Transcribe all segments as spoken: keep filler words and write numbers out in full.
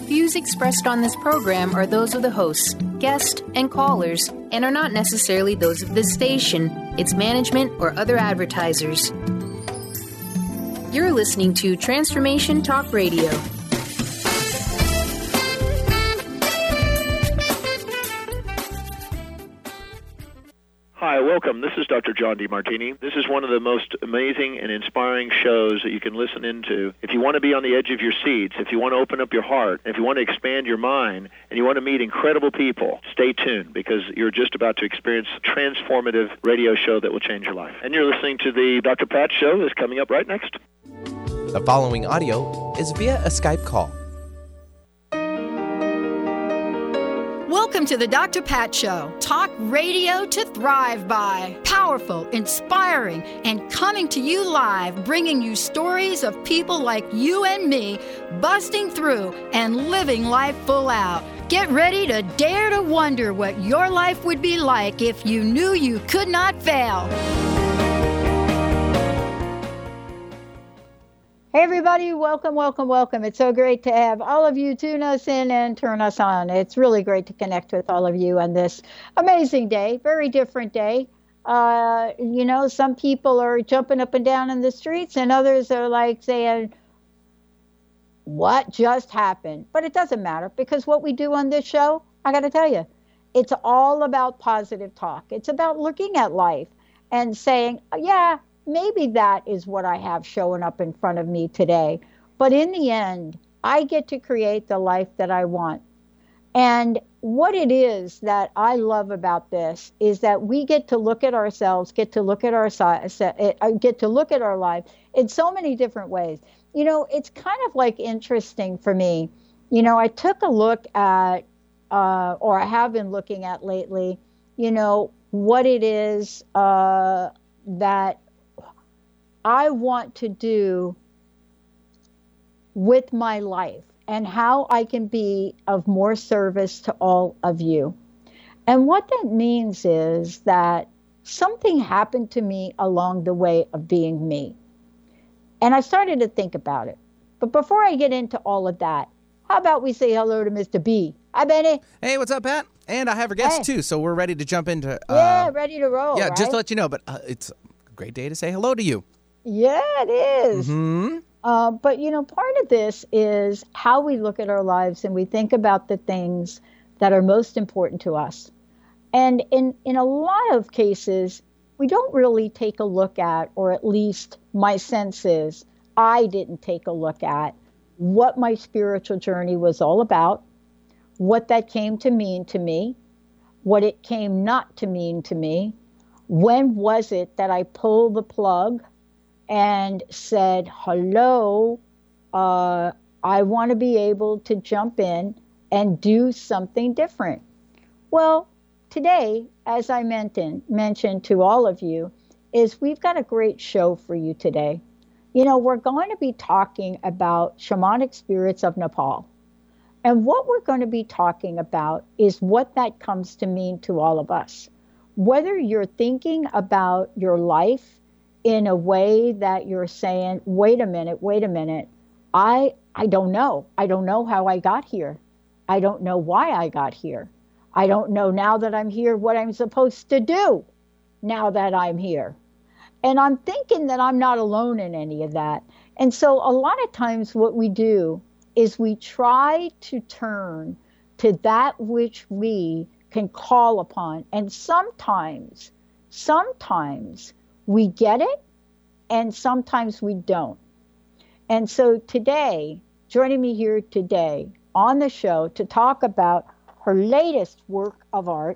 views expressed on this program are those of the hosts, guests, and callers, and are not necessarily those of this station, its management, or other advertisers. You're listening to Transformation Talk Radio. Hi, welcome. This is Doctor John DeMartini. This is one of the most amazing and inspiring shows that you can listen into. If you want to be on the edge of your seats, if you want to open up your heart, if you want to expand your mind, and you want to meet incredible people, stay tuned because you're just about to experience a transformative radio show that will change your life. And you're listening to the Doctor Pat Show that's coming up right next. The following audio is via a Skype call. Welcome to the Doctor Pat Show. Talk radio to thrive by. Powerful, inspiring, and coming to you live, bringing you stories of people like you and me busting through and living life full out. Get ready to dare to wonder what your life would be like if you knew you could not fail. Hey everybody, welcome, welcome, welcome. It's so great to have all of you tune us in and turn us on. It's really great to connect with all of you on this amazing day, very different day. Uh, you know, some people are jumping up and down in the streets and others are like saying, what just happened? But it doesn't matter because what we do on this show, I got to tell you, it's all about positive talk. It's about looking at life and saying, yeah, maybe that is what I have showing up in front of me today. But in the end, I get to create the life that I want. And what it is that I love about this is that we get to look at ourselves, get to look at our get to look at our life in so many different ways. You know, it's kind of like interesting for me. You know, I took a look at, uh, or I have been looking at lately, you know, what it is uh, that I want to do with my life and how I can be of more service to all of you. And what that means is that something happened to me along the way of being me. And I started to think about it. But before I get into all of that, how about we say hello to Mister B? Hi, Benny. Hey, what's up, Pat? And I have a guest, hey. too, so we're ready to jump into... Uh, yeah, ready to roll, Yeah, right? just to let you know, but uh, it's a great day to say hello to you. Yeah, it is. Mm-hmm. Uh, but, you know, part of this is how we look at our lives and we think about the things that are most important to us. And in, in a lot of cases, we don't really take a look at, or at least my sense is, I didn't take a look at what my spiritual journey was all about, what that came to mean to me, what it came not to mean to me. When was it that I pulled the plug and said, hello, uh, I want to be able to jump in and do something different? Well, today, as I mentioned, mentioned to all of you, is we've got a great show for you today. You know, we're going to be talking about shamanic spirits of Nepal. And what we're going to be talking about is what that comes to mean to all of us. Whether you're thinking about your life in a way that you're saying, wait a minute, wait a minute, I I don't know. I don't know how I got here. I don't know why I got here. I don't know now that I'm here what I'm supposed to do now that I'm here. And I'm thinking that I'm not alone in any of that. And so a lot of times what we do is we try to turn to that which we can call upon. And sometimes, sometimes we get it and sometimes we don't. And so today, joining me here today on the show to talk about her latest work of art,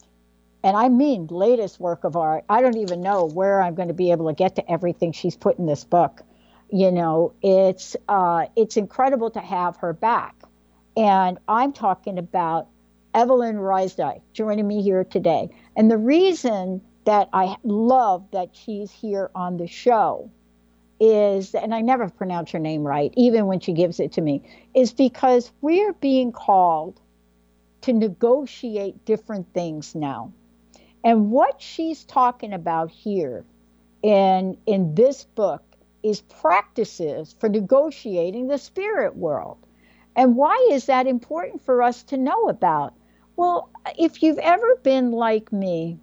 and I mean latest work of art. I don't even know where I'm going to be able to get to everything she's put in this book. You know, it's uh, it's incredible to have her back. And I'm talking about Evelyn Rysdyk joining me here today. And the reason that I love that she's here on the show is, and I never pronounce her name right, even when she gives it to me, is because we're being called to negotiate different things now. And what she's talking about here in, in this book is practices for negotiating the spirit world. And why is that important for us to know about? Well, if you've ever been like me,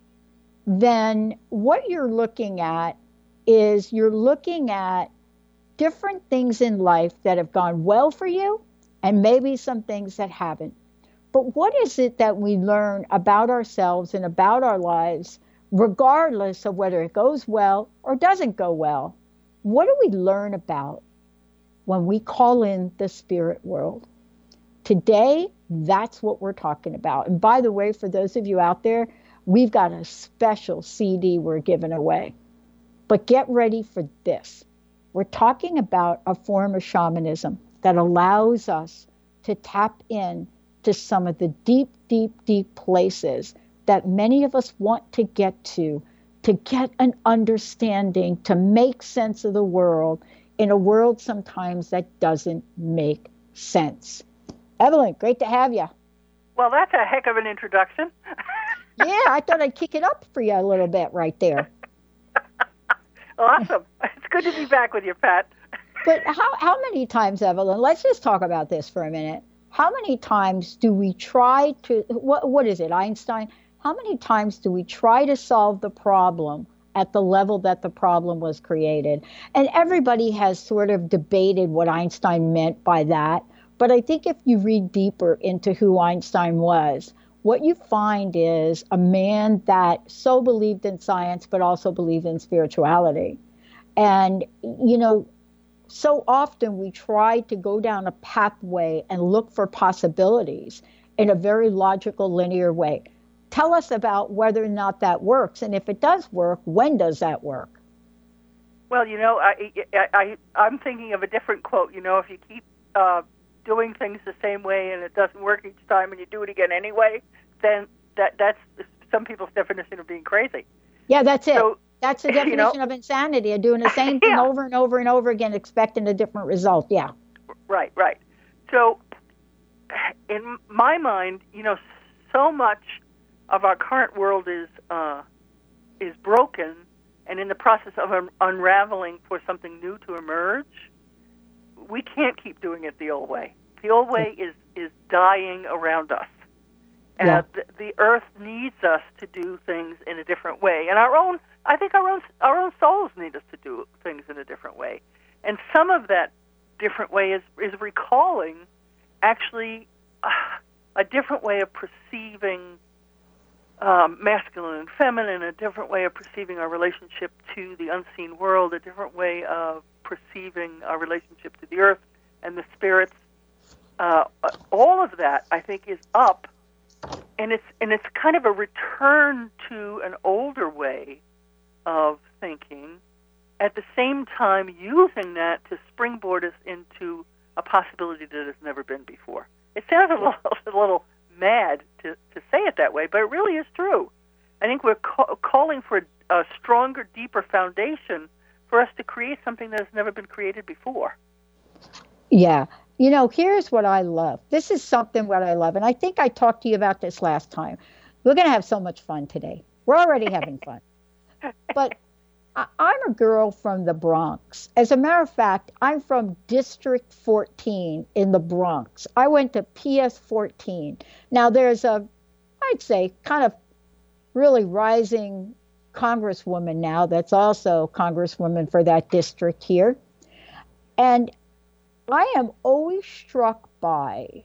then what you're looking at is you're looking at different things in life that have gone well for you and maybe some things that haven't. But what is it that we learn about ourselves and about our lives, regardless of whether it goes well or doesn't go well? What do we learn about when we call in the spirit world? Today, that's what we're talking about. And by the way, for those of you out there, we've got a special C D we're giving away. But get ready for this. We're talking about a form of shamanism that allows us to tap in to some of the deep, deep, deep places that many of us want to get to, to get an understanding, to make sense of the world in a world sometimes that doesn't make sense. Evelyn, great to have you. Well, that's a heck of an introduction. Yeah, I thought I'd kick it up for you a little bit right there. Awesome. It's good to be back with you, Pat. But how, how many times, Evelyn, let's just talk about this for a minute. How many times do we try to, what what is it, Einstein? How many times do we try to solve the problem at the level that the problem was created? And everybody has sort of debated what Einstein meant by that. But I think if you read deeper into who Einstein was, what you find is a man that so believed in science, but also believed in spirituality. And, you know, so often we try to go down a pathway and look for possibilities in a very logical, linear way. Tell us about whether or not that works. And if it does work, when does that work? Well, you know, I, I, I, I'm thinking of a different quote. You know, if you keep uh, doing things the same way and it doesn't work each time and you do it again anyway, then that that's some people's definition of being crazy. Yeah, that's it. So, that's the definition you know, of insanity, of doing the same thing yeah. over and over and over again, expecting a different result. Yeah. Right, right. So in my mind, you know, so much of our current world is uh, is broken and in the process of un- unraveling for something new to emerge. We can't keep doing it the old way. The old way is, is dying around us. And Yeah. the, the earth needs us to do things in a different way. And our own, I think our own, our own souls need us to do things in a different way. And some of that different way is, is recalling actually uh, a different way of perceiving um, masculine and feminine, a different way of perceiving our relationship to the unseen world, a different way of perceiving our relationship to the earth and the spirits. Uh, all of that, I think, is up. And it's and it's kind of a return to an older way of thinking, at the same time using that to springboard us into a possibility that has never been before. It sounds a little, a little mad to, to say it that way, but it really is true. I think we're ca- calling for a stronger, deeper foundation for us to create something that has never been created before. Yeah. You know, here's what I love. This is something what I love. And I think I talked to you about this last time. We're going to have so much fun today. We're already having fun. But I- I'm a girl from the Bronx. As a matter of fact, I'm from District fourteen in the Bronx. I went to P S fourteen. Now, there's a, I'd say, kind of really rising congresswoman now that's also congresswoman for that district here. And I am always struck by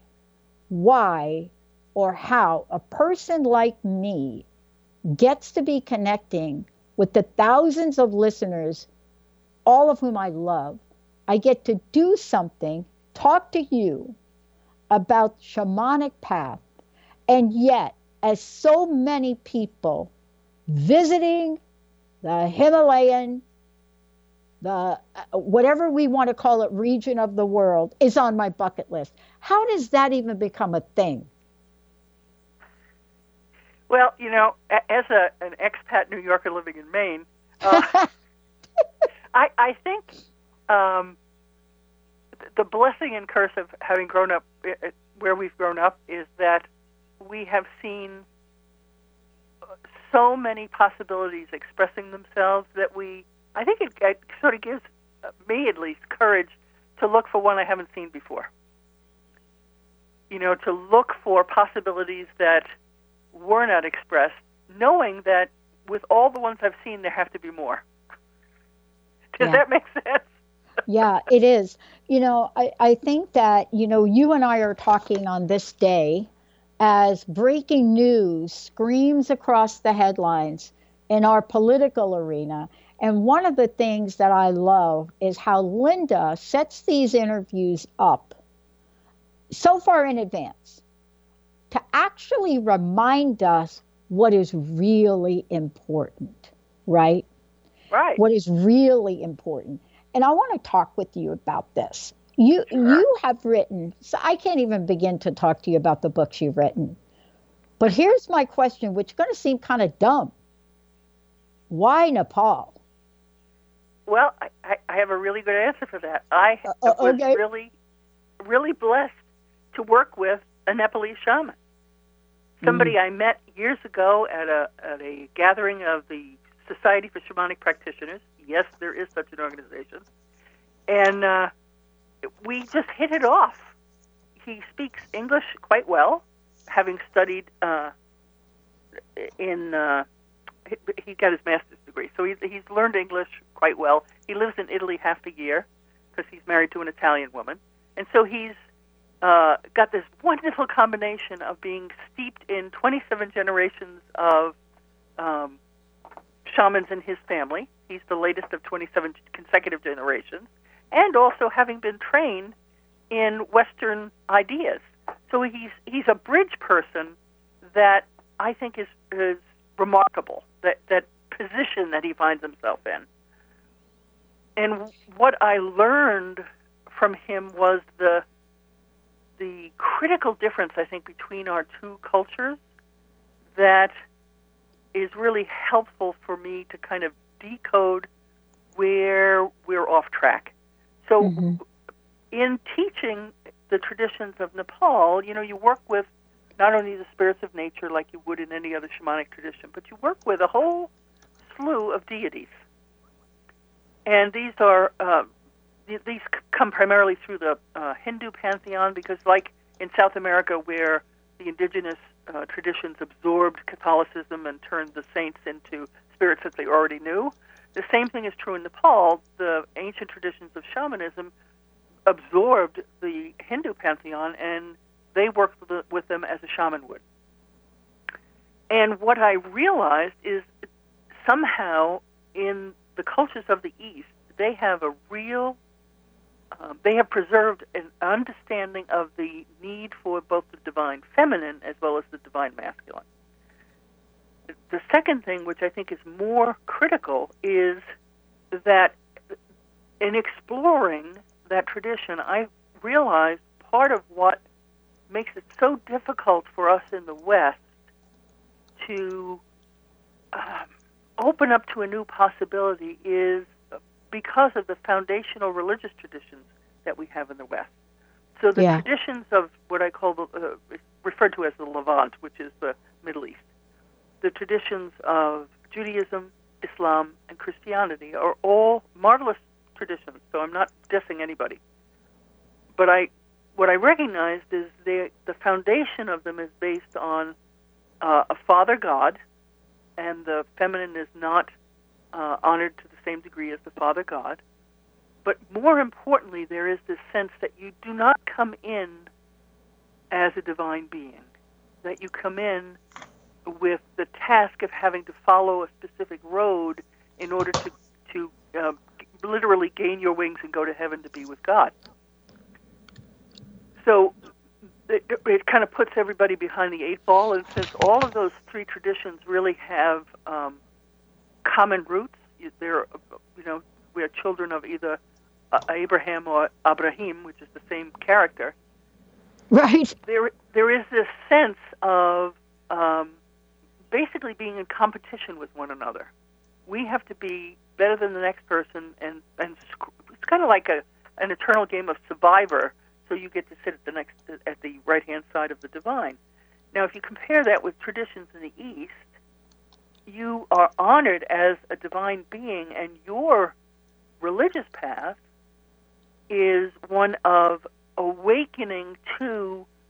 why or how a person like me gets to be connecting with the thousands of listeners, all of whom I love. I get to do something, talk to you about shamanic path, and yet, as so many people visiting the Himalayan, the uh, whatever we want to call it, region of the world, is on my bucket list. How does that even become a thing? Well, you know, as a, an expat New Yorker living in Maine, uh, I, I think um, the blessing and curse of having grown up where we've grown up is that we have seen so many possibilities expressing themselves that we, I think it, it sort of gives me at least courage to look for one I haven't seen before. you know, to look for possibilities that were not expressed, knowing that with all the ones I've seen, there have to be more. Does Yeah. that make sense? Yeah, it is. You know, I, I think that, you know, you and I are talking on this day as breaking news screams across the headlines in our political arena. And one of the things that I love is how Linda sets these interviews up so far in advance to actually remind us what is really important, right? Right. What is really important. And I want to talk with you about this. You Sure. you have written, so I can't even begin to talk to you about the books you've written. But here's my question, which is going to seem kind of dumb. Why Nepal? Well, I, I, I have a really good answer for that. I Uh, was okay. really, really blessed to work with a Nepalese shaman. Somebody Mm. I met years ago at a at a gathering of the Society for Shamanic Practitioners. Yes, there is such an organization. And uh, we just hit it off. He speaks English quite well, having studied uh, in, uh, he, he got his master's degree. So he's, he's learned English quite well. He lives in Italy half the year because he's married to an Italian woman. And so he's uh, got this wonderful combination of being steeped in twenty-seven generations of um, shamans in his family. He's the latest of twenty-seven consecutive generations, and also having been trained in Western ideas. So he's he's a bridge person that I think is is remarkable, that, that position that he finds himself in. And what I learned from him was the the critical difference, I think, between our two cultures that is really helpful for me to kind of decode where we're off track. So Mm-hmm. in teaching the traditions of Nepal, you know, you work with not only the spirits of nature like you would in any other shamanic tradition, but you work with a whole slew of deities. And these are, uh, th- these c- come primarily through the uh, Hindu pantheon, because like in South America where the indigenous uh, traditions absorbed Catholicism and turned the saints into spirits that they already knew, the same thing is true in Nepal. The ancient traditions of shamanism absorbed the Hindu pantheon, and they worked with, the, with them as a shaman would. And what I realized is somehow in the cultures of the East, they have a real, um, they have preserved an understanding of the need for both the divine feminine as well as the divine masculine. The second thing, which I think is more critical, is that in exploring that tradition, I realized part of what makes it so difficult for us in the West to um, open up to a new possibility is because of the foundational religious traditions that we have in the West. So the Yeah. traditions of what I call the, uh, referred to as the Levant, which is the Middle East, the traditions of Judaism, Islam, and Christianity are all marvelous traditions, so I'm not dissing anybody. But I, what I recognized is they, the foundation of them is based on uh, a father God, and the feminine is not uh, honored to the same degree as the father God. But more importantly, there is this sense that you do not come in as a divine being, that you come in with the task of having to follow a specific road in order to, to uh, literally gain your wings and go to heaven to be with God. So it, it kind of puts everybody behind the eight ball, and since all of those three traditions really have um, common roots, they're, you know, we are children of either uh, Abraham or Abraham, which is the same character. Right. There, there is this sense of um, basically being in competition with one another. We have to be better than the next person, and, and sc- it's kind of like a an eternal game of Survivor. So you get to sit at the next at the right hand side of the divine. Now, if you compare that with traditions in the East, you are honored as a divine being, and your religious path is one of awakening to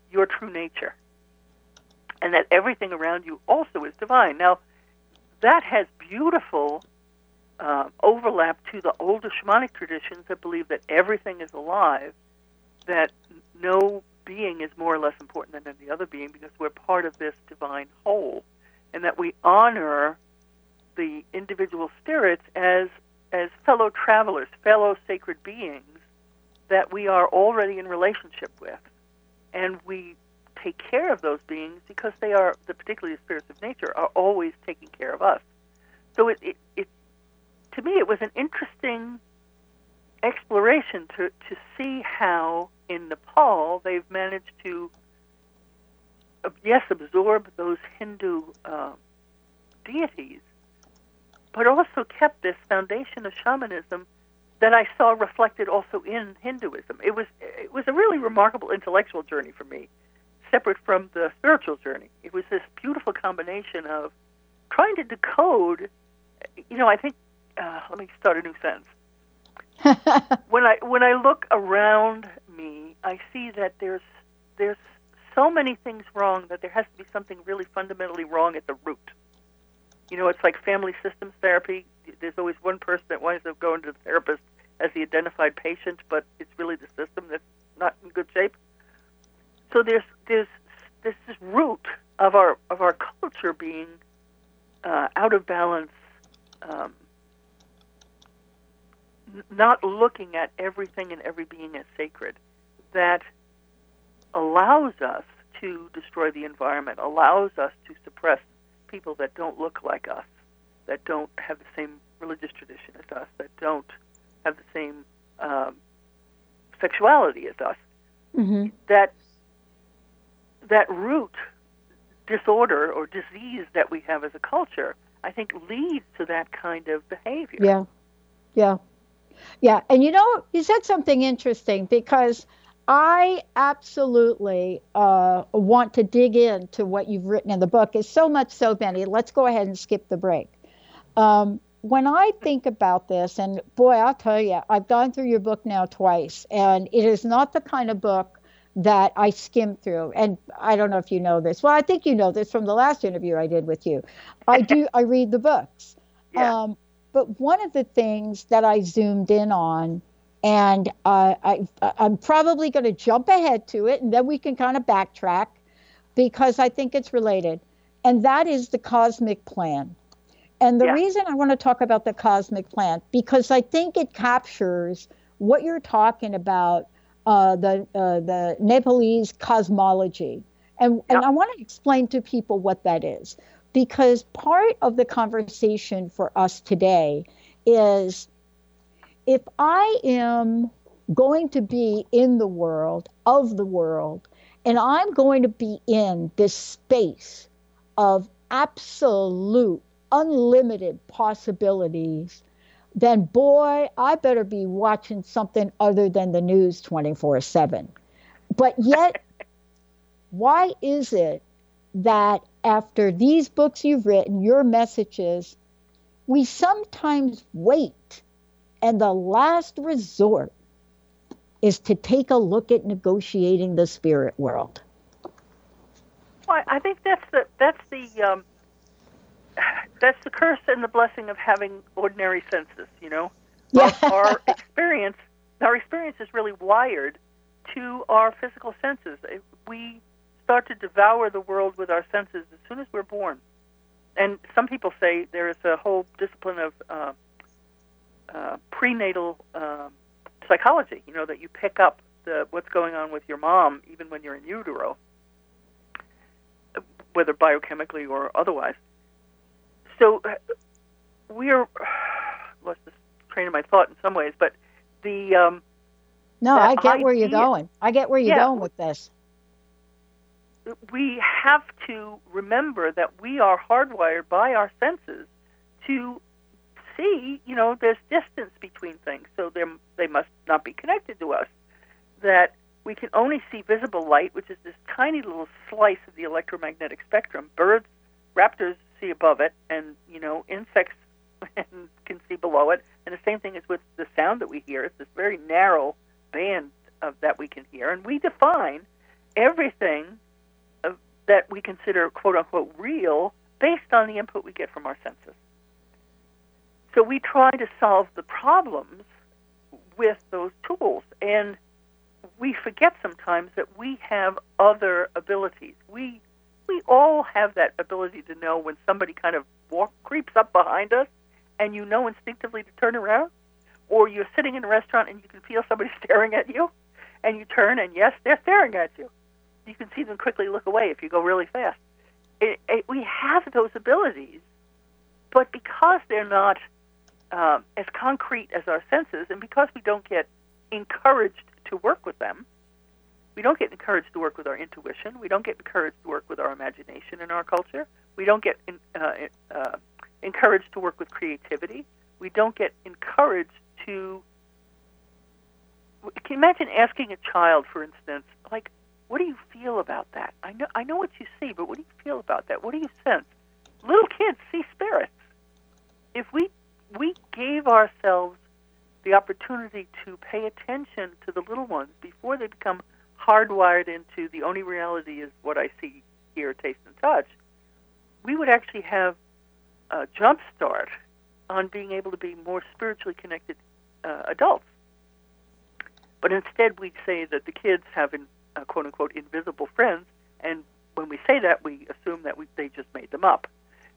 your true nature, and that everything around you also is divine. Now, that has beautiful uh, overlap to the older shamanic traditions that believe that everything is alive, that no being is more or less important than any other being because we're part of this divine whole, and that we honor the individual spirits as as fellow travelers, fellow sacred beings that we are already in relationship with, and we take care of those beings because they are, the particularly the spirits of nature, are always taking care of us. So it, it, it to me, it was an interesting exploration to, to see how in Nepal they've managed to, uh, yes, absorb those Hindu uh, deities, but also kept this foundation of shamanism that I saw reflected also in Hinduism. It was it was a really remarkable intellectual journey for me, separate from the spiritual journey. It was this beautiful combination of trying to decode, you know, I think, uh, let me start a new sentence. when I when I look around me, I see that there's there's so many things wrong that there has to be something really fundamentally wrong at the root. You know, it's like family systems therapy. There's always one person that winds up going to the therapist as the identified patient, but it's really the system that's not in good shape. So there's there's there's this root of our of our culture being uh, out of balance, um, n- not looking at everything and every being as sacred, that allows us to destroy the environment, allows us to suppress people that don't look like us, that don't have the same religious tradition as us, that don't have the same um, sexuality as us. Mm-hmm. That that root disorder or disease that we have as a culture, I think, leads to that kind of behavior. Yeah, yeah, yeah. And you know, you said something interesting because I absolutely uh, want to dig into what you've written in the book. It's so much so, Benny. Let's go ahead and skip the break. Um, when I think about this, and boy, I'll tell you, I've gone through your book now twice, and it is not the kind of book that I skim through. And I don't know if you know this. Well, I think you know this from the last interview I did with you. I do. I read the books. Yeah. Um, but one of the things that I zoomed in on, and uh, I, I'm probably going to jump ahead to it, and then we can kind of backtrack because I think it's related. And that is the cosmic plan. And the Yeah. reason I want to talk about the cosmic plan, because I think it captures what you're talking about, uh, the uh, the Nepalese cosmology. And, Yeah. and I want to explain to people what that is, because part of the conversation for us today is, if I am going to be in the world, of the world, and I'm going to be in this space of absolute, unlimited possibilities, then boy, I better be watching something other than the news twenty-four seven. But yet, why is it that after these books you've written, your messages, we sometimes wait, and the last resort is to take a look at negotiating the spirit world? Well, I think that's the that's the um, that's the curse and the blessing of having ordinary senses. You know, Yeah. our, our experience our experience is really wired to our physical senses. We start to devour the world with our senses as soon as we're born. And some people say there is a whole discipline of uh, uh, prenatal um, psychology, you know, that you pick up the what's going on with your mom even when you're in utero, whether biochemically or otherwise. So uh, we're, lost this train of my thought in some ways, but the... Um, No, I get where you're idea- going. I get where you're Yeah. going with this. we have to remember that we are hardwired by our senses to see, you know, there's distance between things, so they must not be connected to us. That we can only see visible light, which is this tiny little slice of the electromagnetic spectrum. Birds, raptors see above it, and, you know, insects can see below it. And the same thing is with the sound that we hear. It's this very narrow band of that we can hear, and we define everything uh, that we consider quote-unquote real based on the input we get from our senses. So we try to solve the problems with those tools, and we forget sometimes that we have other abilities. We we all have that ability to know when somebody kind of walk, creeps up behind us, and you know instinctively to turn around, or you're sitting in a restaurant and you can feel somebody staring at you, and you turn, and yes, they're staring at you. You can see them quickly look away if you go really fast. It, it, we have those abilities, but because they're not um, as concrete as our senses, and because we don't get encouraged to work with them, we don't get encouraged to work with our intuition, we don't get encouraged to work with our imagination in our culture, we don't get in, uh, uh, encouraged to work with creativity, we don't get encouraged to... Can you imagine asking a child, for instance, like, what do you feel about that? I know I know what you see, but what do you feel about that? What do you sense? Little kids see spirits. If we we gave ourselves the opportunity to pay attention to the little ones before they become hardwired into the only reality is what I see, hear, taste, and touch, we would actually have a jump start on being able to be more spiritually connected uh, adults. But instead, we'd say that the kids have, in, uh, quote-unquote, invisible friends, and when we say that, we assume that we, they just made them up.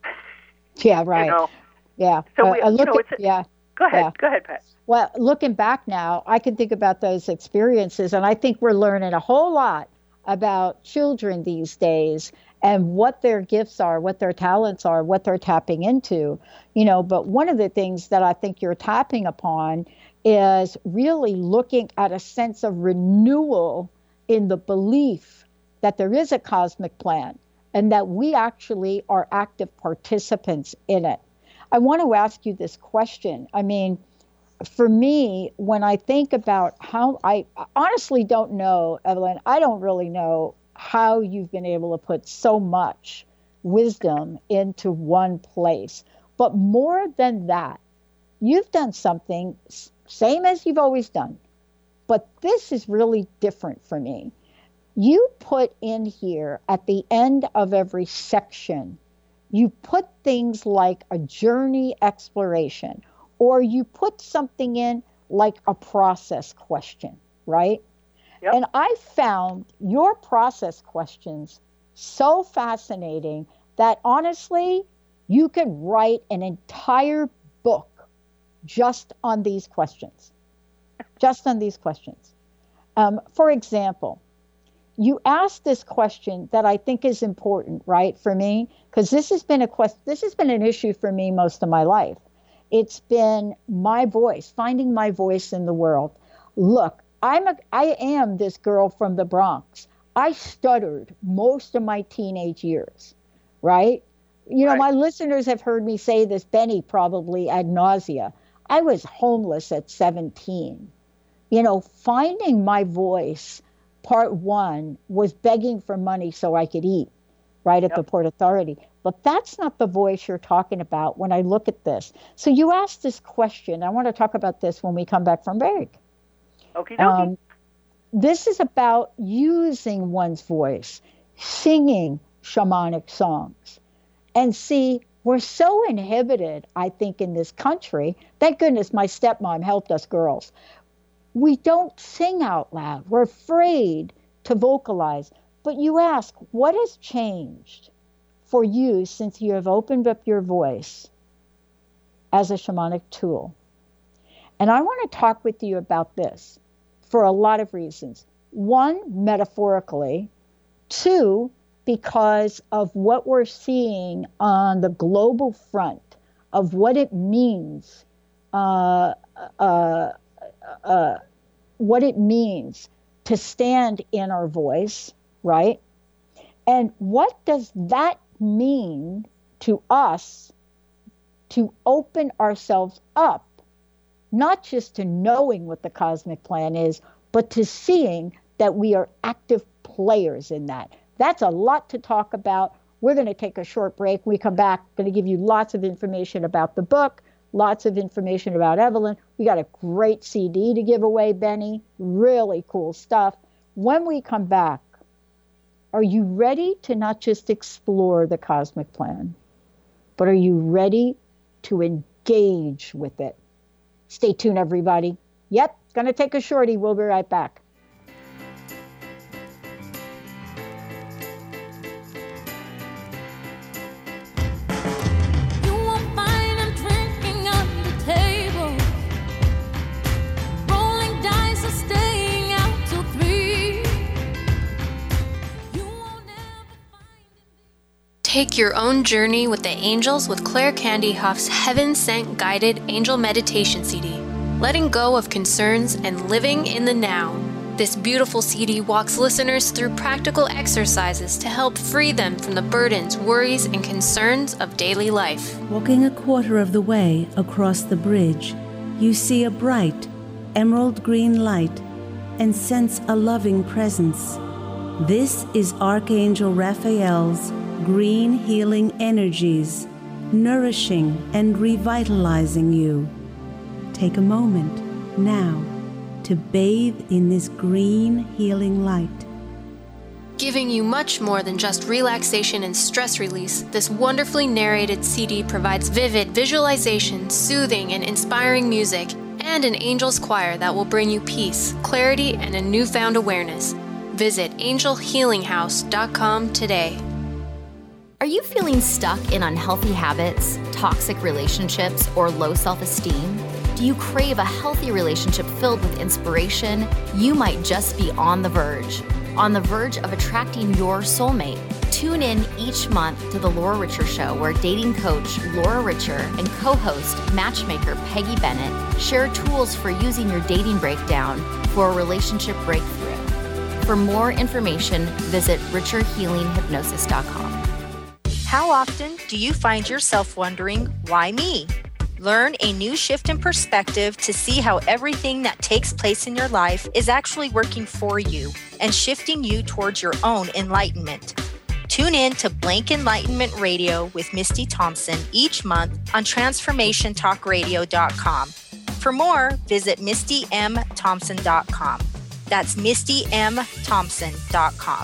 Yeah, right. You know? Yeah. So, uh, we, look you know, at, it's a, yeah. Go ahead. Yeah. Go ahead, Pat. Well, looking back now, I can think about those experiences, and I think we're learning a whole lot about children these days and what their gifts are, what their talents are, what they're tapping into. You know, but one of the things that I think you're tapping upon is really looking at a sense of renewal in the belief that there is a cosmic plan and that we actually are active participants in it. I want to ask you this question. I mean, for me, when I think about how, I honestly don't know, Evelyn, I don't really know how you've been able to put so much wisdom into one place. But more than that, you've done something same as you've always done, but this is really different for me. You put in here at the end of every section, you put things like a journey exploration, or you put something in like a process question, right? Yep. And I found your process questions so fascinating that honestly, you could write an entire book just on these questions, just on these questions. Um, for example, you asked this question that I think is important, right, for me, because this has been a quest- this has been an issue for me most of my life. It's been my voice, finding my voice in the world. Look, I'm a, I am this girl from the Bronx. I stuttered most of my teenage years, right? You know, Right. my listeners have heard me say this, Benny, probably ad nausea. I was homeless at seventeen. You know, finding my voice, part one, was begging for money so I could eat, right, at Yep. the Port Authority. But that's not the voice you're talking about when I look at this. So you asked this question. I want to talk about this when we come back from break. Okie dokie. Um, this is about using one's voice, singing shamanic songs. And see, we're so inhibited, I think, in this country. Thank goodness my stepmom helped us girls. We don't sing out loud. We're afraid to vocalize. But you ask, what has changed for you since you have opened up your voice as a shamanic tool? And I want to talk with you about this for a lot of reasons. One, metaphorically. Two, because of what we're seeing on the global front of what it means, uh, uh, uh, what it means to stand in our voice, right? And what does that mean to us to open ourselves up, not just to knowing what the cosmic plan is, but to seeing that we are active players in that. That's a lot to talk about. We're going to take a short break. When we come back, I'm going to give you lots of information about the book, lots of information about Evelyn. We got a great C D to give away, Benny. Really cool stuff. When we come back, Are you ready to not just explore the cosmic plan, but are you ready to engage with it? Stay tuned, everybody. Yep, gonna take a shorty. We'll be right back. Take your own journey with the angels with Claire Candy Huff's Heaven Sent Guided Angel Meditation C D, letting go of concerns and living in the now. This beautiful C D walks listeners through practical exercises to help free them from the burdens, worries, and concerns of daily life. Walking a quarter of the way across the bridge, you see a bright, emerald green light and sense a loving presence. This is Archangel Raphael's green healing energies, nourishing and revitalizing you. Take a moment now to bathe in this green healing light. Giving you much more than just relaxation and stress release, this wonderfully narrated C D provides vivid visualization, soothing and inspiring music, and an angel's choir that will bring you peace, clarity, and a newfound awareness. Visit angel healing house dot com today. Are you feeling stuck in unhealthy habits, toxic relationships, or low self-esteem? Do you crave a healthy relationship filled with inspiration? You might just be on the verge. On the verge of attracting your soulmate. Tune in each month to The Laura Richer Show, where dating coach Laura Richer and co-host matchmaker Peggy Bennett share tools for using your dating breakdown for a relationship breakthrough. For more information, visit richer healing hypnosis dot com. How often do you find yourself wondering, why me? Learn a new shift in perspective to see how everything that takes place in your life is actually working for you and shifting you towards your own enlightenment. Tune in to Blank Enlightenment Radio with Misty Thompson each month on transformation talk radio dot com. For more, visit misty m thompson dot com. That's misty m thompson dot com.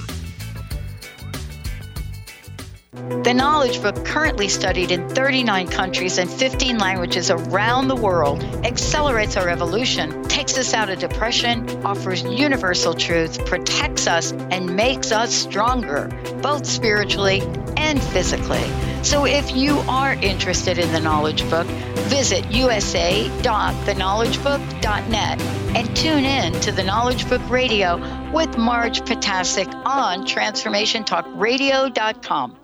The Knowledge Book, currently studied in thirty-nine countries and fifteen languages around the world, accelerates our evolution, takes us out of depression, offers universal truth, protects us, and makes us stronger, both spiritually and physically. So if you are interested in the Knowledge Book, visit u s a dot the knowledge book dot net and tune in to the Knowledge Book Radio with Marge Potasic on transformation talk radio dot com.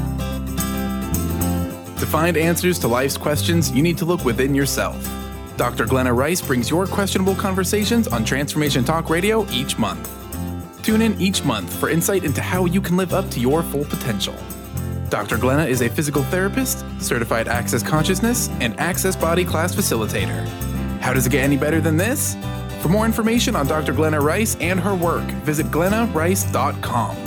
To find answers to life's questions, you need to look within yourself. Doctor Glenna Rice brings your questionable conversations on Transformation Talk Radio each month. Tune in each month for insight into how you can live up to your full potential. Doctor Glenna is a physical therapist, certified Access Consciousness, and Access Body Class facilitator. How does it get any better than this? For more information on Doctor Glenna Rice and her work, visit glenna rice dot com.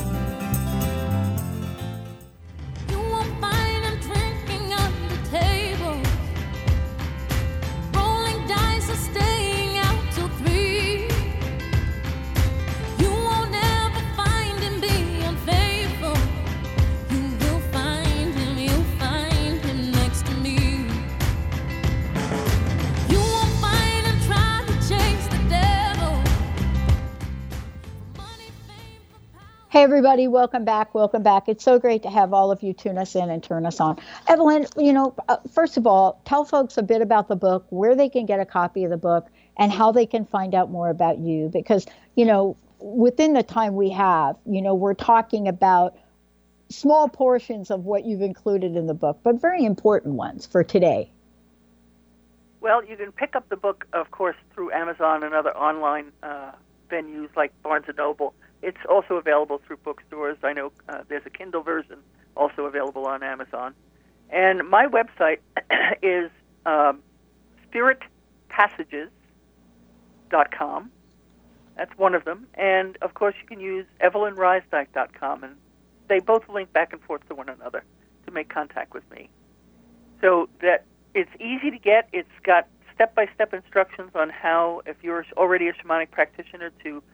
Hey, everybody, welcome back. Welcome back. It's so great to have all of you tune us in and turn us on. Evelyn, you know, uh, first of all, tell folks a bit about the book, where they can get a copy of the book, and how they can find out more about you. Because, you know, within the time we have, you know, we're talking about small portions of what you've included in the book, but very important ones for today. Well, you can pick up the book, of course, through Amazon and other online uh, venues like Barnes and Noble. It's also available through bookstores. I know uh, there's a Kindle version also available on Amazon. And my website is um, spirit passages dot com. That's one of them. And, of course, you can use evelyn reisdyke dot com. And they both link back and forth to one another to make contact with me. So that it's easy to get. It's got step-by-step instructions on how, if you're already a shamanic practitioner, to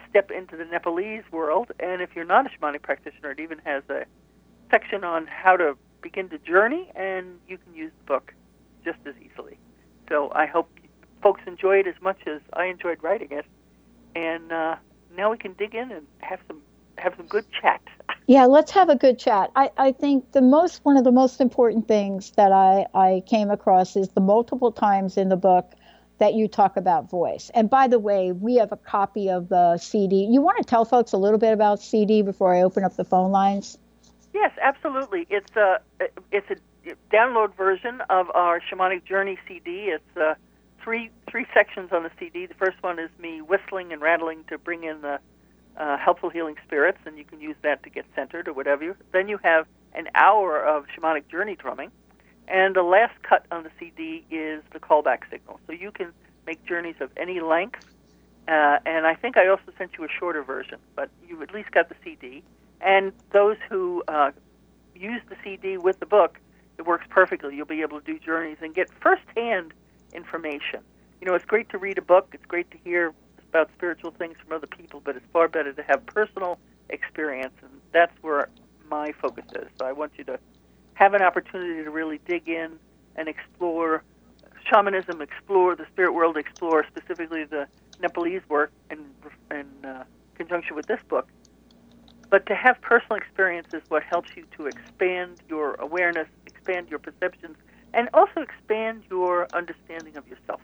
step into the Nepalese world. And if you're not a shamanic practitioner, it even has a section on how to begin to journey, and you can use the book just as easily. So I hope folks enjoy it as much as I enjoyed writing it. And uh, now we can dig in and have some have some good chat. Yeah, let's have a good chat. I, I think the most one of the most important things that I, I came across is the multiple times in the book that you talk about voice. And by the way, we have a copy of the C D. You want to tell folks a little bit about C D before I open up the phone lines? Yes, absolutely. It's a it's a download version of our Shamanic Journey C D. It's uh, three three sections on the C D. The first one is me whistling and rattling to bring in the uh, helpful healing spirits, and you can use that to get centered or whatever. Then you have an hour of Shamanic Journey drumming, and the last cut on the C D is the callback signal. So you can make journeys of any length, uh, and I think I also sent you a shorter version, but you've at least got the C D. And those who uh, use the C D with the book, it works perfectly. You'll be able to do journeys and get firsthand information. You know, it's great to read a book. It's great to hear about spiritual things from other people, but it's far better to have personal experience, and that's where my focus is. So I want you to have an opportunity to really dig in and explore shamanism, explore the spirit world, explore specifically the Nepalese work in, in uh, conjunction with this book. But to have personal experience is what helps you to expand your awareness, expand your perceptions, and also expand your understanding of yourself.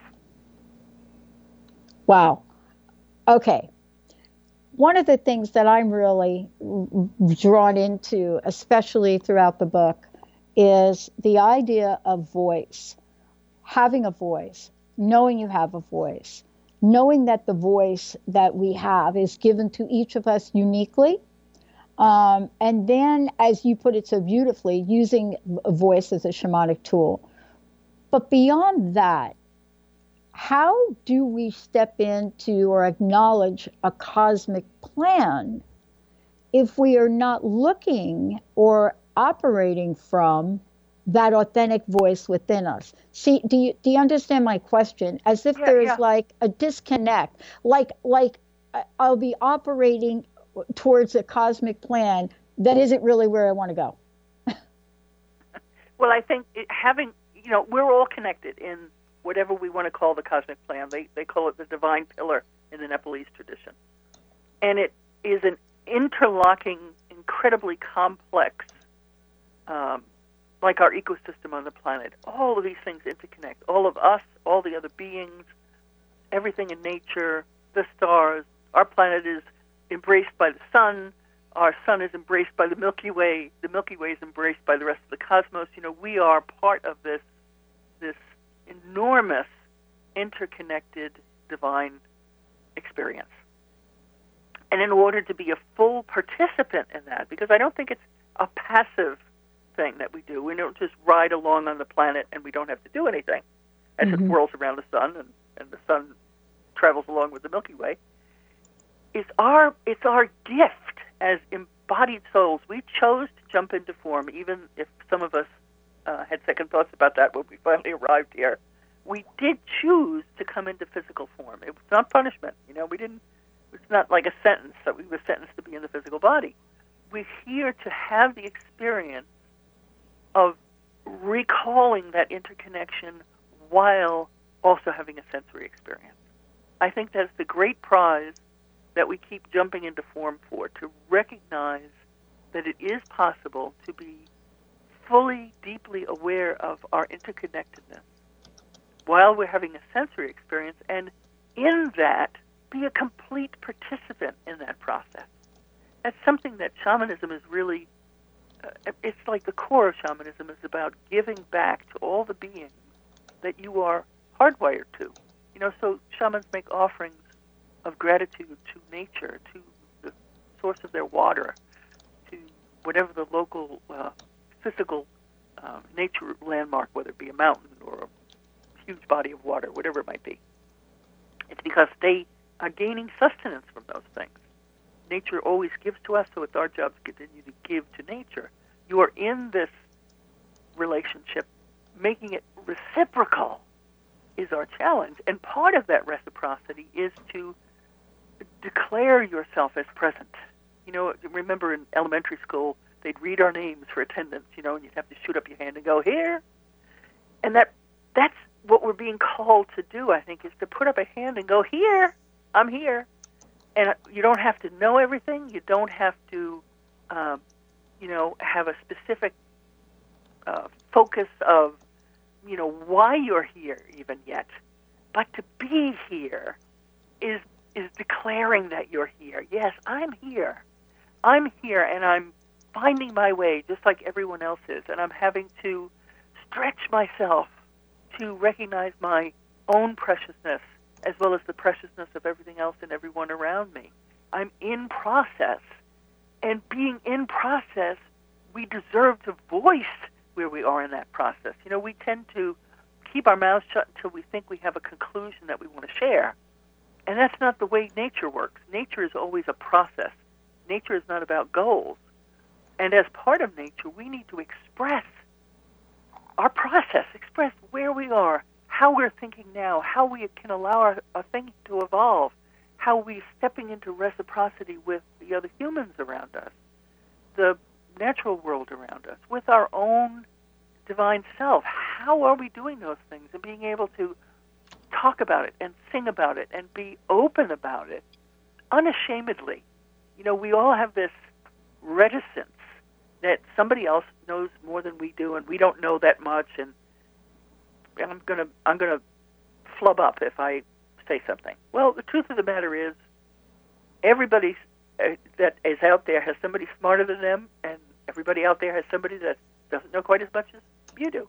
Wow. Okay. One of the things that I'm really drawn into, especially throughout the book, is the idea of voice. Having a voice, knowing you have a voice, knowing that the voice that we have is given to each of us uniquely. Um, and then, as you put it so beautifully, using a voice as a shamanic tool. But beyond that, how do we step into or acknowledge a cosmic plan if we are not looking or operating from that authentic voice within us? See, do you do you understand my question? As if yeah, there's yeah. like a disconnect, like like I'll be operating towards a cosmic plan that isn't really where I want to go. Well, I think it, having, you know, we're all connected in whatever we want to call the cosmic plan. They they call it the divine pillar in the Nepalese tradition. And it is an interlocking, incredibly complex, um, like our ecosystem on the planet. All of these things interconnect. All of us, all the other beings, everything in nature, the stars. Our planet is embraced by the sun. Our sun is embraced by the Milky Way. The Milky Way is embraced by the rest of the cosmos. You know, we are part of this this enormous, interconnected, divine experience. And in order to be a full participant in that, because I don't think it's a passive thing that we do. We don't just ride along on the planet and we don't have to do anything as mm-hmm. it whirls around the sun and, and the sun travels along with the Milky Way. It's our, it's our gift as embodied souls. We chose to jump into form, even if some of us uh, had second thoughts about that when we finally arrived here. We did choose to come into physical form. It was not punishment. You know, we didn't, it's not like a sentence that we were sentenced to be in the physical body. We're here to have the experience of recalling that interconnection while also having a sensory experience. I think that's the great prize that we keep jumping into form for, to recognize that it is possible to be fully, deeply aware of our interconnectedness while we're having a sensory experience, and in that, be a complete participant in that process. That's something that shamanism is really, uh, it's like the core of shamanism is about giving back to all the beings that you are hardwired to. You know, so shamans make offerings of gratitude to nature, to the source of their water, to whatever the local uh, physical uh, nature landmark, whether it be a mountain or a huge body of water, whatever it might be. It's because they are gaining sustenance from those things. Nature always gives to us, so it's our job to continue to give to nature. You are in this relationship, making it reciprocal is our challenge. And part of that reciprocity is to declare yourself as present. You know, remember in elementary school, they'd read our names for attendance, you know, and you'd have to shoot up your hand and go, here. And that that's what we're being called to do, I think, is to put up a hand and go, here, I'm here. And you don't have to know everything. You don't have to, um, you know, have a specific uh, focus of, you know, why you're here even yet. But to be here is is declaring that you're here. Yes, I'm here. I'm here, and I'm finding my way just like everyone else is, and I'm having to stretch myself to recognize my own preciousness as well as the preciousness of everything else and everyone around me. I'm in process, and being in process, we deserve to voice where we are in that process. You know, we tend to keep our mouths shut until we think we have a conclusion that we want to share. And that's not the way nature works. Nature is always a process. Nature is not about goals. And as part of nature, we need to express our process, express where we are, how we're thinking now, how we can allow our, our thinking to evolve, how we're stepping into reciprocity with the other humans around us, the natural world around us, with our own divine self. How are we doing those things and being able to talk about it and sing about it and be open about it unashamedly? You know, we all have this reticence that somebody else knows more than we do, and we don't know that much, and I'm gonna I'm gonna flub up if I say something. Well, the truth of the matter is, everybody uh, that is out there has somebody smarter than them, and everybody out there has somebody that doesn't know quite as much as you do.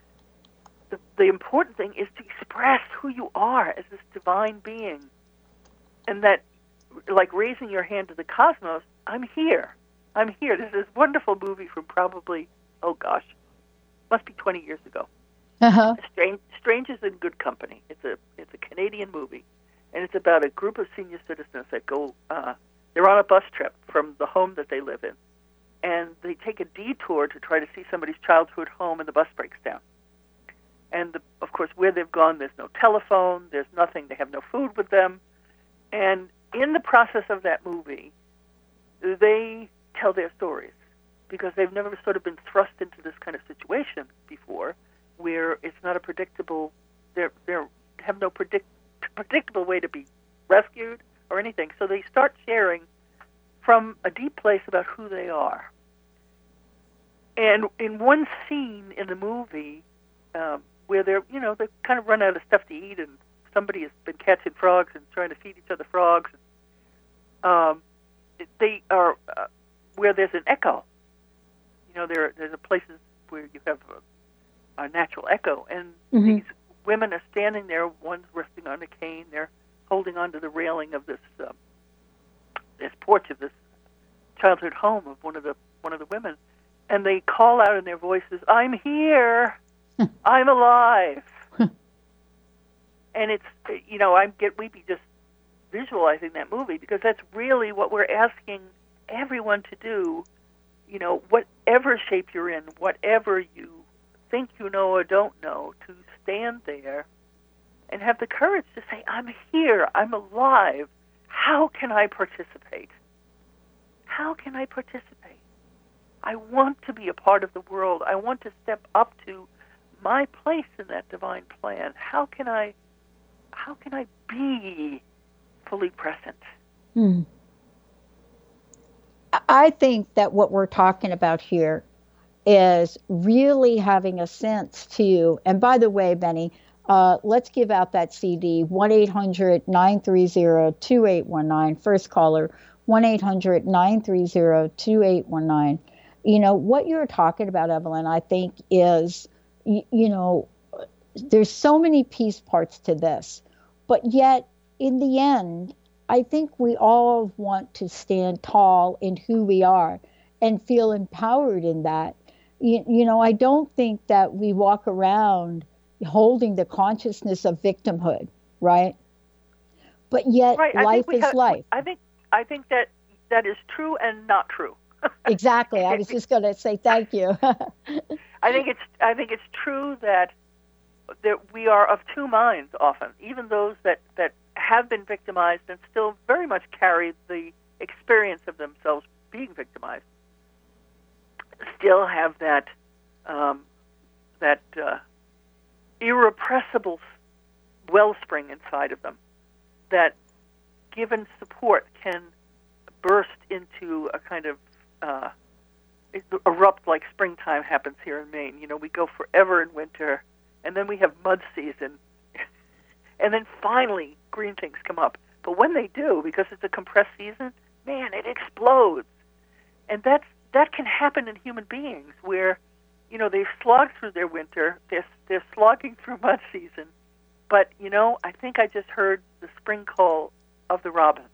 The, the important thing is to express who you are as this divine being, and that, like raising your hand to the cosmos, I'm here. I'm here. There's this wonderful movie from probably, oh gosh, must be twenty years ago. Uh-huh. Strange, Strangers in Good Company. It's a it's a Canadian movie, and it's about a group of senior citizens that go. Uh, they're on a bus trip from the home that they live in, and they take a detour to try to see somebody's childhood home, and the bus breaks down. And the, of course, where they've gone, there's no telephone, there's nothing. They have no food with them, and in the process of that movie, they tell their stories, because they've never sort of been thrust into this kind of situation before, where it's not a predictable, they they have no predict, predictable way to be rescued or anything. So they start sharing from a deep place about who they are. And in one scene in the movie, um, where they're, you know, they kind of run out of stuff to eat, and somebody has been catching frogs and trying to feed each other frogs. Um, they are uh, where there's an echo. You know, there there's a places where you have a, a natural echo, and mm-hmm. these women are standing there. One's resting on a cane. They're holding onto the railing of this uh, this porch of this childhood home of one of the one of the women, and they call out in their voices, "I'm here, I'm alive." And it's, you know, I get weepy just visualizing that movie, because that's really what we're asking everyone to do. You know, whatever shape you're in, whatever you think you know or don't know, to stand there and have the courage to say, I'm here, I'm alive. How can I participate? How can I participate? I want to be a part of the world. I want to step up to my place in that divine plan. How can I, how can I be fully present? Hmm. I think that what we're talking about here is really having a sense to, and by the way, Benny, uh, let's give out that C D, one eight hundred nine three zero two eight one nine. First caller, one eight hundred nine three zero two eight one nine. You know, what you're talking about, Evelyn, I think is, you, you know, there's so many piece parts to this, but yet in the end, I think we all want to stand tall in who we are and feel empowered in that. You, you know, I don't think that we walk around holding the consciousness of victimhood, right? But yet right. life is have, life. I think I think that that is true and not true. Exactly. I was just going to say thank you. I think it's I think it's true that that we are of two minds often, even those that, that have been victimized and still very much carry the experience of themselves being victimized, still have that um, that uh, irrepressible wellspring inside of them that, given support, can burst into a kind of uh, erupt like springtime happens here in Maine. You know, we go forever in winter, and then we have mud season, and then finally green things come up. But when they do, because it's a compressed season, man, it explodes. And that's that can happen in human beings where, you know, they've slogged through their winter, they're, they're slogging through mud season, but, you know, I think I just heard the spring call of the robin.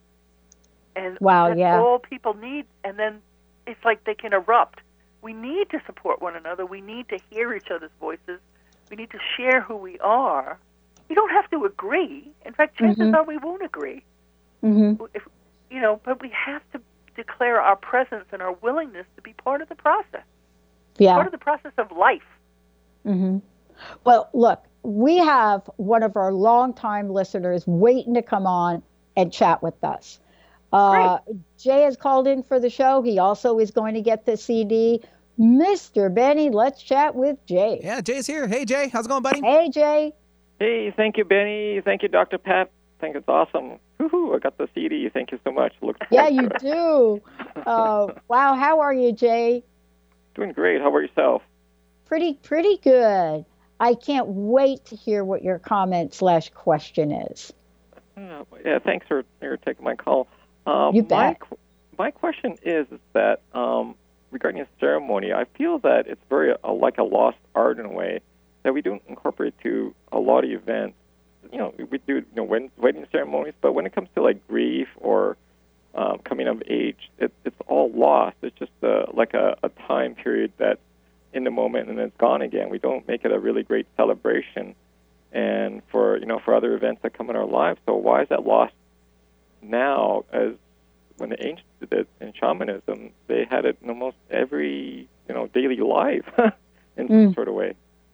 And wow, that's yeah. all people need, and then it's like they can erupt. We need to support one another. We need to hear each other's voices. We need to share who we are. We don't have to agree. In fact, chances mm-hmm. are we won't agree. Mm-hmm. If, you know, but we have to declare our presence and our willingness to be part of the process. Yeah. Part of the process of life. Mm-hmm. Well, look, we have one of our longtime listeners waiting to come on and chat with us. Uh, Jay has called in for the show. He also is going to get the C D. Mister Benny, let's chat with Jay. Yeah, Jay's here. Hey, Jay. How's it going, buddy? Hey, Jay. Hey, thank you, Benny. Thank you, Doctor Pat. I think it's awesome. Woo-hoo, I got the C D. Thank you so much. Look yeah, you do. Uh, wow, how are you, Jay? Doing great. How about yourself? Pretty, pretty good. I can't wait to hear what your comment slash question is. Uh, yeah, thanks for, for taking my call. Um, you bet. My, my question is, is that um, regarding a ceremony, I feel that it's very uh, like a lost art in a way that we don't incorporate to a lot of events. You know, we do you know wedding, wedding ceremonies, but when it comes to like grief or um, coming of age, it, it's all lost. It's just uh, like a, a time period that's in the moment and then it's gone again. We don't make it a really great celebration, and for you know for other events that come in our lives. So why is that lost now? As when the ancients did it in shamanism, they had it in almost every you know daily life in some Mm. sort of way.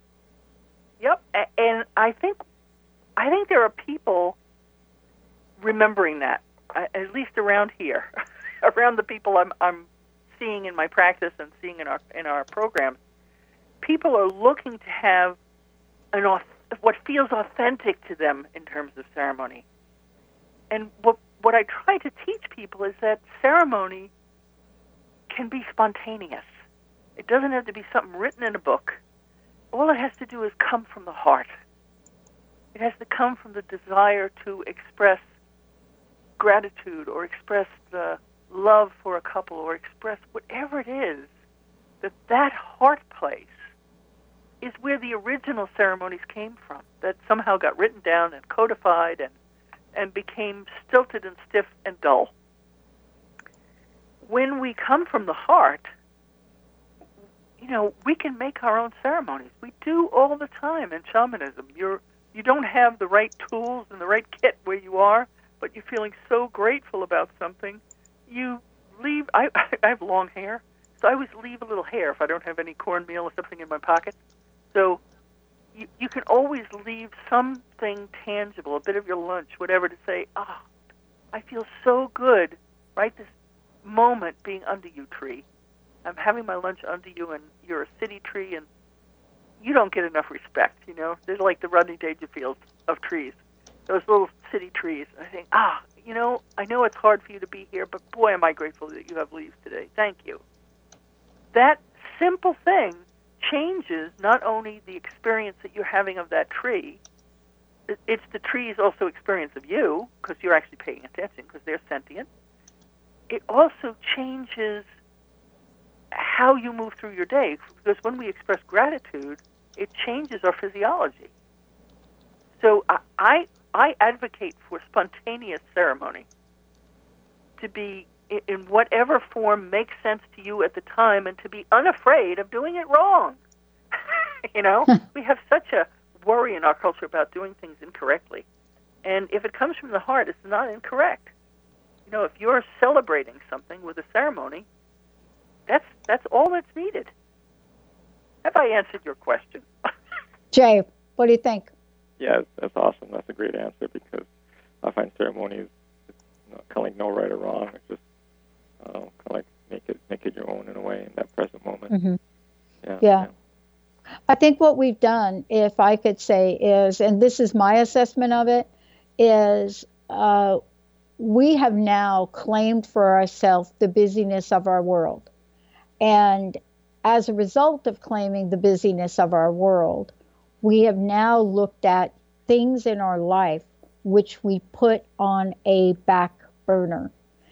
Yep, A- and I think I think there are people remembering that, uh, at least around here, around the people I'm I'm seeing in my practice and seeing in our in our programs. People are looking to have an auth- what feels authentic to them in terms of ceremony. And what what I try to teach people is that ceremony can be spontaneous. It doesn't have to be something written in a book. All it has to do is come from the heart. It has to come from the desire to express gratitude or express the love for a couple or express whatever it is, that that heart place is where the original ceremonies came from, that somehow got written down and codified and, and became stilted and stiff and dull. When we come from the heart, you know, we can make our own ceremonies. We do all the time in shamanism. You're, you don't have the right tools and the right kit where you are, but you're feeling so grateful about something, you leave, I, I have long hair, so I always leave a little hair if I don't have any cornmeal or something in my pocket. So you, you can always leave something tangible, a bit of your lunch, whatever, to say, ah, oh, I feel so good, right, this moment being under you, tree. I'm having my lunch under you, and you're a city tree, and you don't get enough respect, you know. They're like the Rodney Dangerfield of trees, those little city trees. I think, ah, you know, I know it's hard for you to be here, but boy, am I grateful that you have leaves today. Thank you. That simple thing changes not only the experience that you're having of that tree, it's the tree's also experience of you, because you're actually paying attention, because they're sentient. It also changes how you move through your day, because when we express gratitude, it changes our physiology. So I, I, I advocate for spontaneous ceremony to be in whatever form makes sense to you at the time, and to be unafraid of doing it wrong. You know, we have such a worry in our culture about doing things incorrectly. And if it comes from the heart, it's not incorrect. You know, if you're celebrating something with a ceremony, that's that's all that's needed. Have I answered your question? Jay, what do you think? Yeah, that's awesome. That's a great answer, because I find ceremonies you know, kind of like no right or wrong. It's just uh, kind of like make it make it your own in a way in that present moment. Mm-hmm. Yeah, yeah. yeah. I think what we've done, if I could say, is, and this is my assessment of it, is uh, we have now claimed for ourselves the busyness of our world. And as a result of claiming the busyness of our world, we have now looked at things in our life which we put on a back burner.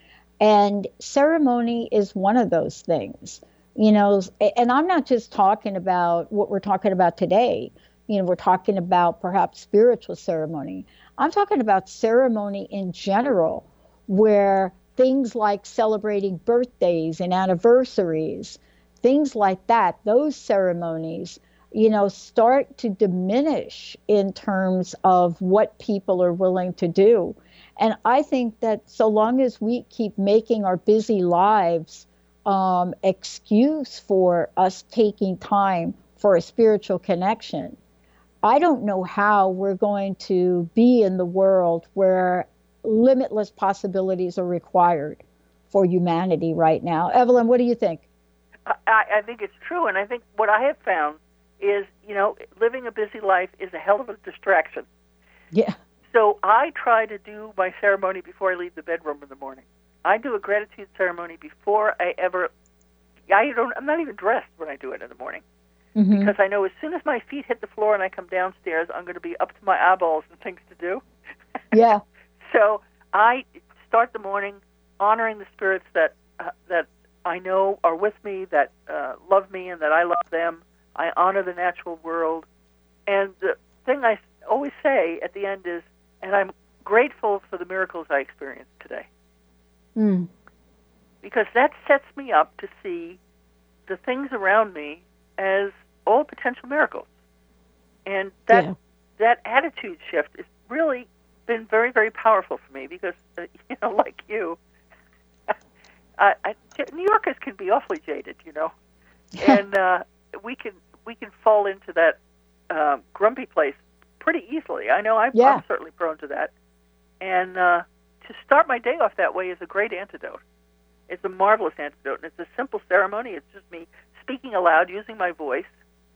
And ceremony is one of those things. You know, and I'm not just talking about what we're talking about today. You know, we're talking about perhaps spiritual ceremony. I'm talking about ceremony in general, where things like celebrating birthdays and anniversaries, things like that, those ceremonies, you know, start to diminish in terms of what people are willing to do. And I think that so long as we keep making our busy lives um, excuse for us taking time for a spiritual connection, I don't know how we're going to be in the world where limitless possibilities are required for humanity right now. Evelyn, what do you think? I, I think it's true, and I think what I have found is, you know, living a busy life is a hell of a distraction. Yeah. So I try to do my ceremony before I leave the bedroom in the morning. I do a gratitude ceremony before I ever, I don't, I'm not even dressed when I do it in the morning. Mm-hmm. Because I know as soon as my feet hit the floor and I come downstairs, I'm going to be up to my eyeballs and things to do. Yeah. So I start the morning honoring the spirits that uh, that I know are with me, that uh, love me and that I love them. I honor the natural world. And the thing I always say at the end is, and I'm grateful for the miracles I experienced today. Mm. Because that sets me up to see the things around me as all potential miracles. And that yeah. that attitude shift has really been very, very powerful for me because, uh, you know, like you, I, I, New Yorkers can be awfully jaded, you know, and uh, we can we can fall into that uh, grumpy place pretty easily. I know I'm, yeah. I'm certainly prone to that. And uh, to start my day off that way is a great antidote. It's a marvelous antidote, and it's a simple ceremony. It's just me speaking aloud, using my voice,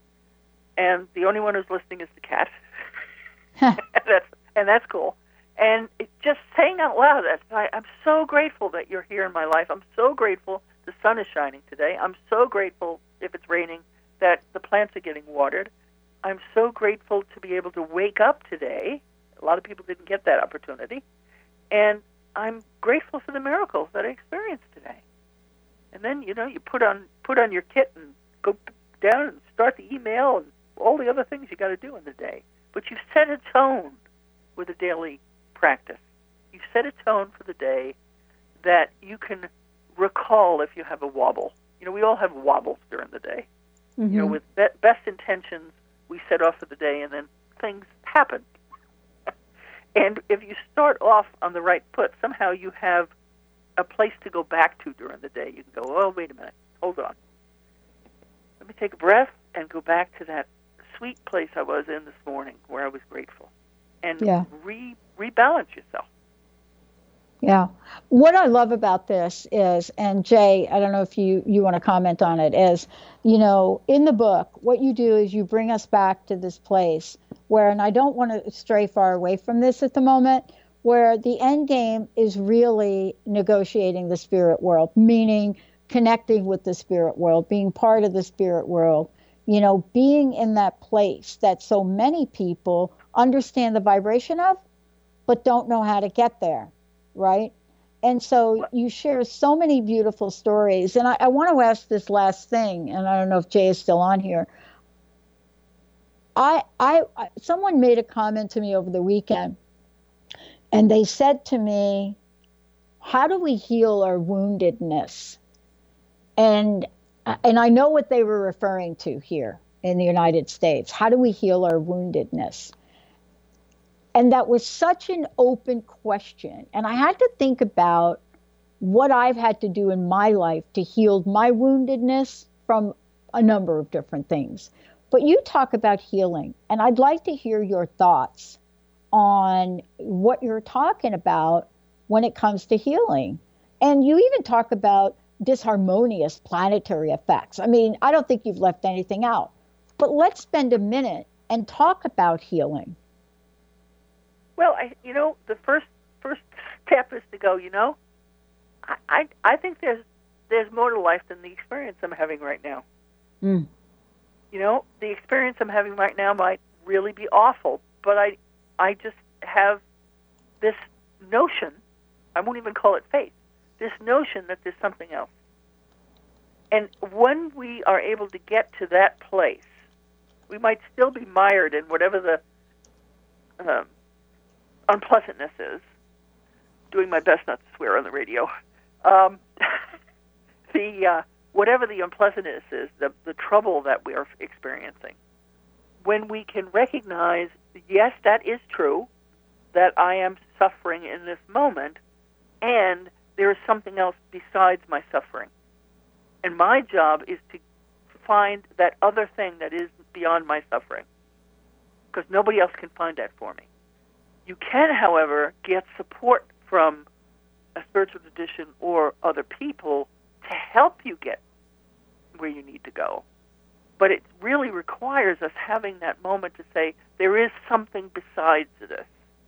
and the only one who's listening is the cat. and that's and that's cool. And it, just saying out loud, that's, I, I'm so grateful that you're here in my life. I'm so grateful the sun is shining today. I'm so grateful, if it's raining, that the plants are getting watered. I'm so grateful to be able to wake up today. A lot of people didn't get that opportunity. And I'm grateful for the miracles that I experienced today. And then, you know, you put on put on your kit and go down and start the email and all the other things you got to do in the day. But you set a tone with a daily practice. You set a tone for the day that you can recall if you have a wobble. You know, we all have wobbles during the day. Mm-hmm. You know, with be- best intentions, we set off for the day, and then things happen. And if you start off on the right foot, somehow you have a place to go back to during the day. You can go, oh, wait a minute, hold on. Let me take a breath and go back to that sweet place I was in this morning where I was grateful. And yeah. re rebalance yourself. Yeah. What I love about this is, and Jay, I don't know if you, you want to comment on it, is, you know, in the book, what you do is you bring us back to this place where, and I don't want to stray far away from this at the moment, where the end game is really negotiating the spirit world, meaning connecting with the spirit world, being part of the spirit world, you know, being in that place that so many people understand the vibration of, but don't know how to get there. Right? And so you share so many beautiful stories. And I, I want to ask this last thing, and I don't know if Jay is still on here. I, I, I, someone made a comment to me over the weekend, and they said to me, how do we heal our woundedness? And, and I know what they were referring to here in the United States. How do we heal our woundedness? And that was such an open question. And I had to think about what I've had to do in my life to heal my woundedness from a number of different things. But you talk about healing, and I'd like to hear your thoughts on what you're talking about when it comes to healing. And you even talk about disharmonious planetary effects. I mean, I don't think you've left anything out. But let's spend a minute and talk about healing. Well, I, you know, the first first step is to go, you know, I, I, I think there's there's more to life than the experience I'm having right now. Mm. You know, the experience I'm having right now might really be awful, but I, I just have this notion, I won't even call it faith, this notion that there's something else. And when we are able to get to that place, we might still be mired in whatever the um, unpleasantness is, doing my best not to swear on the radio, um, the uh, whatever the unpleasantness is, the, the trouble that we are experiencing. When we can recognize, yes, that is true, that I am suffering in this moment, and there is something else besides my suffering. And my job is to find that other thing that is beyond my suffering, because nobody else can find that for me. You can, however, get support from a spiritual tradition or other people to help you get where you need to go. But it really requires us having that moment to say, there is something besides this.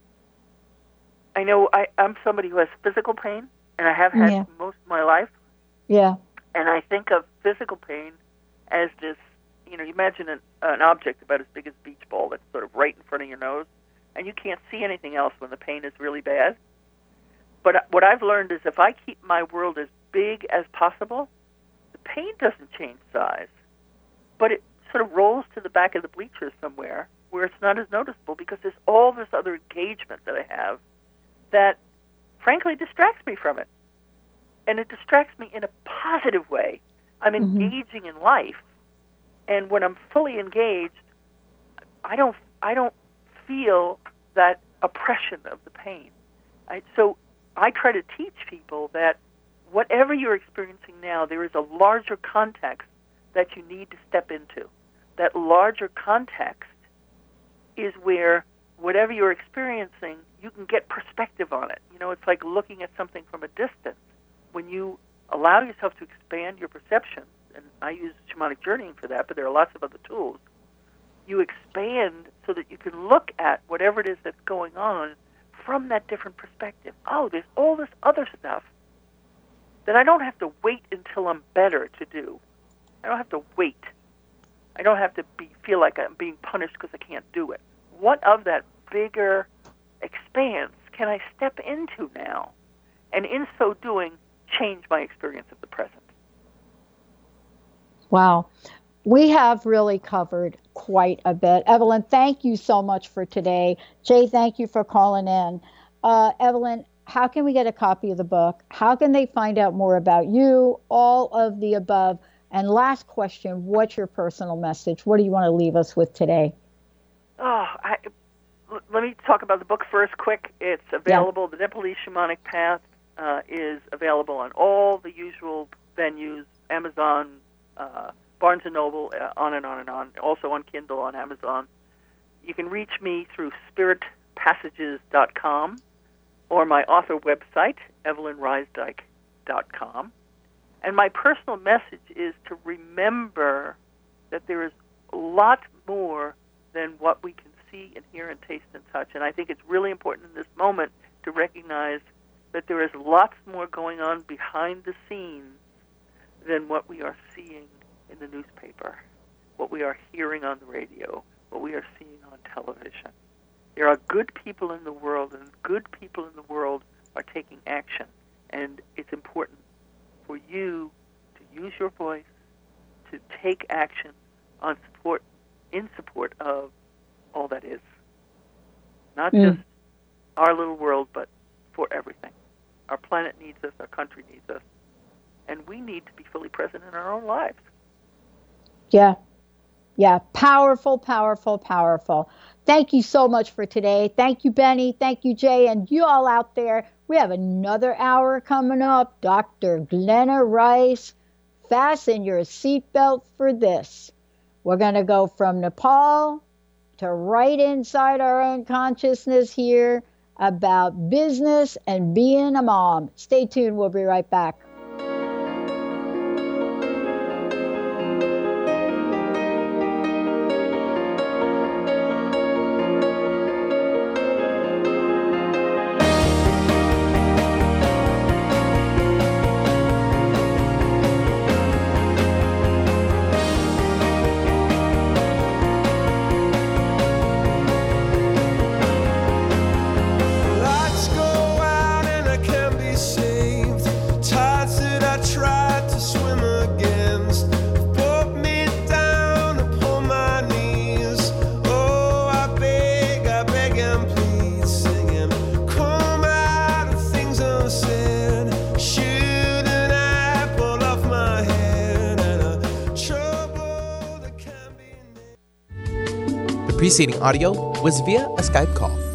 I know I, I'm somebody who has physical pain, and I have had yeah. most of my life. Yeah. And I think of physical pain as this, you know, you imagine an, an object about as big as a beach ball that's sort of right in front of your nose, and you can't see anything else when the pain is really bad. But what I've learned is if I keep my world as big as possible, the pain doesn't change size, but it sort of rolls to the back of the bleachers somewhere where it's not as noticeable because there's all this other engagement that I have that, frankly, distracts me from it. And it distracts me in a positive way. I'm Mm-hmm. engaging in life, and when I'm fully engaged, I don't I don't feel that oppression of the pain. I, so I try to teach people that whatever you're experiencing now, there is a larger context that you need to step into. That larger context is where whatever you're experiencing, you can get perspective on it. You know, it's like looking at something from a distance. When you allow yourself to expand your perception, and I use shamanic journeying for that, but there are lots of other tools, you expand so that you can look at whatever it is that's going on from that different perspective. Oh, there's all this other stuff that I don't have to wait until I'm better to do. I don't have to wait. I don't have to be feel like I'm being punished because I can't do it. What of that bigger expanse can I step into now? And in so doing, change my experience of the present. Wow. We have really covered quite a bit. Evelyn, thank you so much for today. Jay, thank you for calling in. Uh, Evelyn, how can we get a copy of the book? How can they find out more about you? All of the above. And last question, what's your personal message? What do you want to leave us with today? Oh, I, let me talk about the book first quick. It's available. Yeah. The Nepalese Shamanic Path uh, is available on all the usual venues, Amazon, uh, Barnes and Noble, uh, on and on and on. Also on Kindle, on Amazon. You can reach me through spirit passages dot com or my author website, evelyn reisdyke dot com. And my personal message is to remember that there is a lot more than what we can see and hear and taste and touch. And I think it's really important in this moment to recognize that there is lots more going on behind the scenes than what we are seeing in the newspaper, what we are hearing on the radio, what we are seeing on television. There are good people in the world, and good people in the world are taking action. And it's important for you to use your voice, to take action on support, in support of all that is. Not mm. just our little world, but for everything. Our planet needs us, our country needs us, and we need to be fully present in our own lives. Yeah. Yeah. Powerful, powerful, powerful. Thank you so much for today. Thank you, Benny. Thank you, Jay. And you all out there, we have another hour coming up. Doctor Glenna Rice, fasten your seatbelt for this. We're going to go from Nepal to right inside our own consciousness here about business and being a mom. Stay tuned. We'll be right back. Preceding audio was via a Skype call.